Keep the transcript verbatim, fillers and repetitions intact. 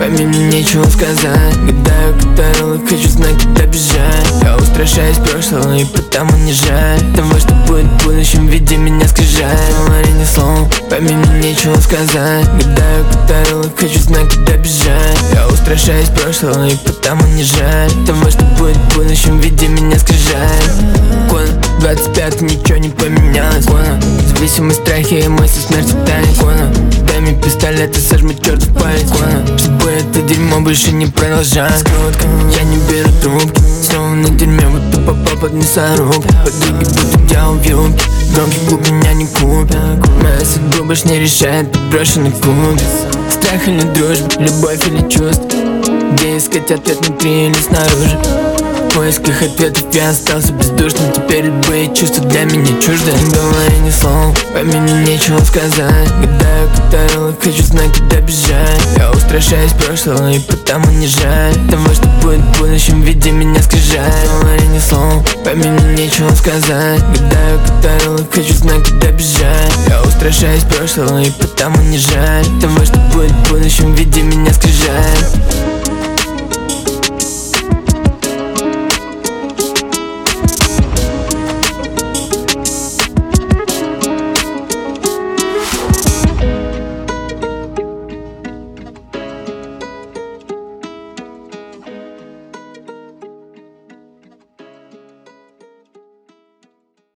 пойми, мне нечего сказать. Гадаю, который хочу знать, куда бежать. Я устрашаюсь прошлого и потому не жаль того, что будет в будущем, виде меня скрижает. Говори ни слова, пойми, мне нечего сказать. Гадаю, который хочу знать, куда бежать. Я устрашаюсь прошлого и потому не жаль того, что будет в будущем, виде меня скрижает. Кон, двадцать пять, ничего не поменялось. Кона, зависимость, страхи и мысли, смерть в тайне. Кона, дай мне пистолет и сожми чертов палец. Кона, чтобы это дерьмо больше не продолжалось. Скрутка, я не беру трубки, снова на дерьме, будто попал под мясорубку. Подруги будут дьявол в юбке, громкий клуб меня не купит. Моя судьба больше не решает подброшенный кубик. Страх или дружба, любовь или чувство, где искать ответ, внутри или снаружи? В поисках ответов я остался бездушным. Теперь любые чувства для меня чужды. Не говори ни слова, пойми, мне нечего сказать. Гадаю, который хочу знать, куда бежать. Я устрашаюсь прошлого и потому не жаль того, что будет в будущем, виде меня скрижает. Не говори ни слова, пойми, мне нечего сказать. Гадаю, который хочу знать, куда бежать. Я устрашаюсь прошлого и потому не жаль того, что будет в будущем, виде меня скрижает.